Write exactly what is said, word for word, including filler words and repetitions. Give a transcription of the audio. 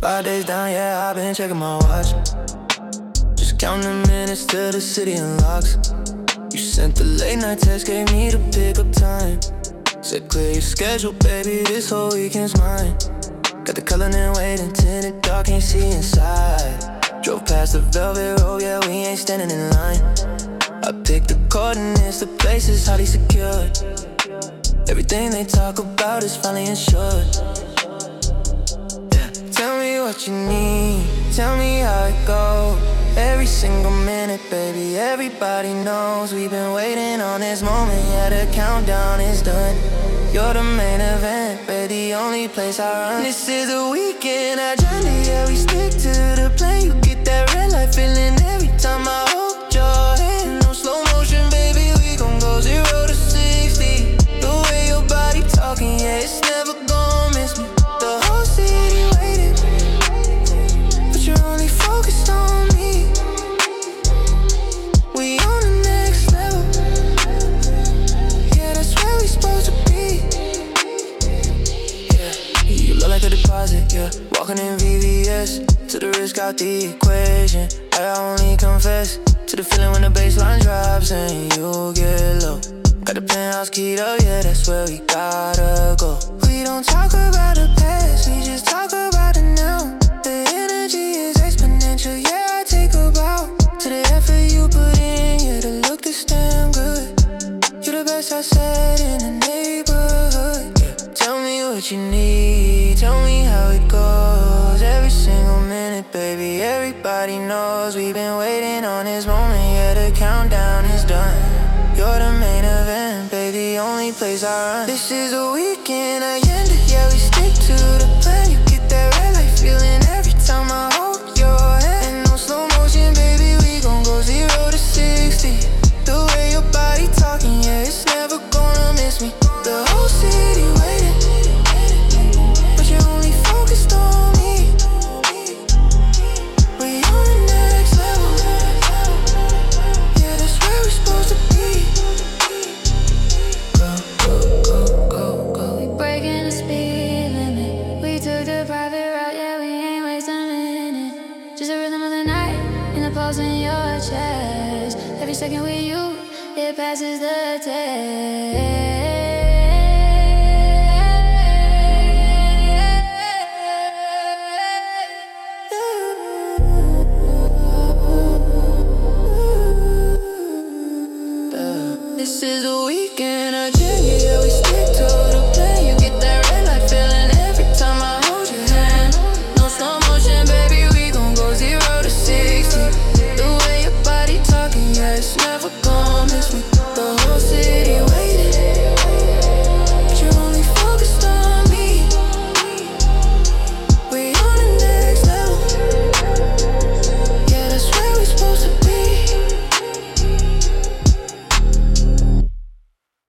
Five days down, yeah, I've been checking my watch. Just counting the minutes till the city unlocks. You sent the late night text, gave me the pickup time. Said clear your schedule, baby, this whole weekend's mine. Got the color in waiting, tinted dark, can't see inside. Drove past the velvet road, yeah, we ain't standing in line. I picked the coordinates, the places highly secured. Everything they talk about is finally insured. Yeah. Tell me what you need, tell me how it goes. Every single minute, baby, everybody knows we've been waiting on this moment, yeah, the countdown is done. You're the main event, baby, the only place I run. This is a weekend agenda, yeah, we stick to the plan. You get that red light feeling every time I hold your hand. No slow motion, baby, we gon' go zero to sixty. The way your body talking, yeah, it's never gon' miss me. The whole city waiting, but you're only focused on me. We on the next level, yeah, that's where we supposed to be. Yeah, you look like a deposit, yeah, walking in V V S. To the risk out the equation, I only confess to the feeling when the baseline drops and you get low. Got the penthouse keyed up, yeah, that's where we gotta go. We don't talk about the past, we just talk about it now. The energy is exponential, yeah, I take a bow to the effort you put in, yeah, the look this damn good. You're the best I said in the neighborhood, yeah. Tell me what you need, tell me how it goes. Every single minute, baby, everybody knows we've been waiting on this moment, yeah, the countdown is done. You're the main event, baby, only place I run. This is a weekend agenda, yeah, we stick to the plan. You get that red light feeling every time I hold your hand. And no slow motion, baby, we gon' go zero to sixty. The way your body talking, yeah, it's never gonna miss me. The whole city waiting, but you're only focused on me. We on the next level, yeah, that's where we supposed to be. Go, go, go, go, go. We breaking the speed limit. We took the private route, yeah, we ain't wasting a minute. Just the rhythm of the night and the pulse in your chest. Every second with you, it passes the test.